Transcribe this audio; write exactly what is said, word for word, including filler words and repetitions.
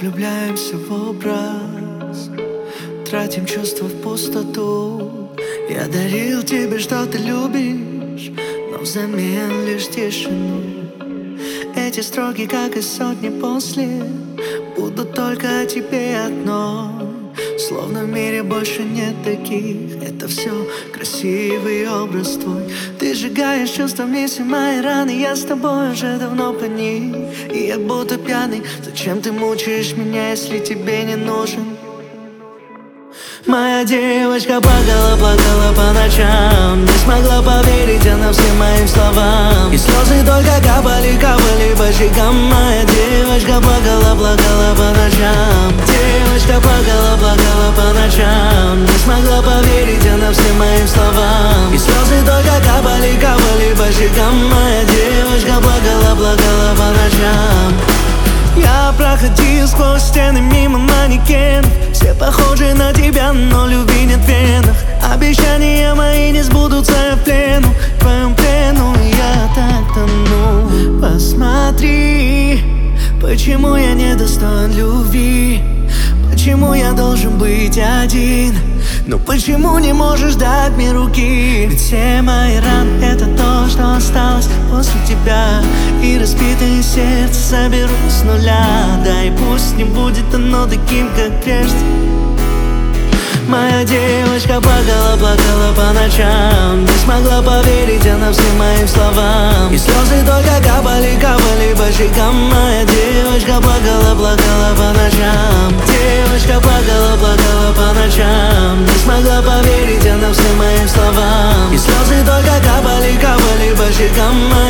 влюбляемся в образ, тратим чувства в пустоту. Я дарил тебе, что ты любишь, но взамен лишь тишину. Эти строки, как и сотни после, будут только о тебе одно. Словно в мире больше нет таких. Это все красивый образ твой. Ты сжигаешь чувствами все мои раны. Я с тобой уже давно по них, и я будто пьяный. Зачем ты мучаешь меня, если тебе не нужен? Моя девочка плакала, плакала по ночам. Не смогла поверить она всем моим словам, и слезы только капали, капали по щекам. Моя девочка плакала, плакала по ночам. Девочка плакала, плакала по ночам. Не смогла поверить она всем моим словам, и слезы только капали, капали по щекам. Моя девочка плакала, плакала по ночам. Я проходил сквозь стены мимо манекенов. Все похожи на тебя, но любви нет в венах. Обещания мои не сбудутся, я в плену, в твоем плену я так тону. Посмотри, почему я не достоин любви, почему я должен быть один. Но почему не можешь дать мне руки? Ведь все мои раны — это то, что осталось после тебя. И разбитое сердце соберу с нуля. Да и пусть не будет оно таким, как прежде. Моя девочка плакала, плакала по ночам. Не смогла поверить она всем моим словам, и слезы только капали, капали по щекам. Моя девочка плакала, плакала по ночам. Девочка плакала, плакала по ночам. Не смогла поверить она всем моим словам, и слезы только капали, капали по щекам.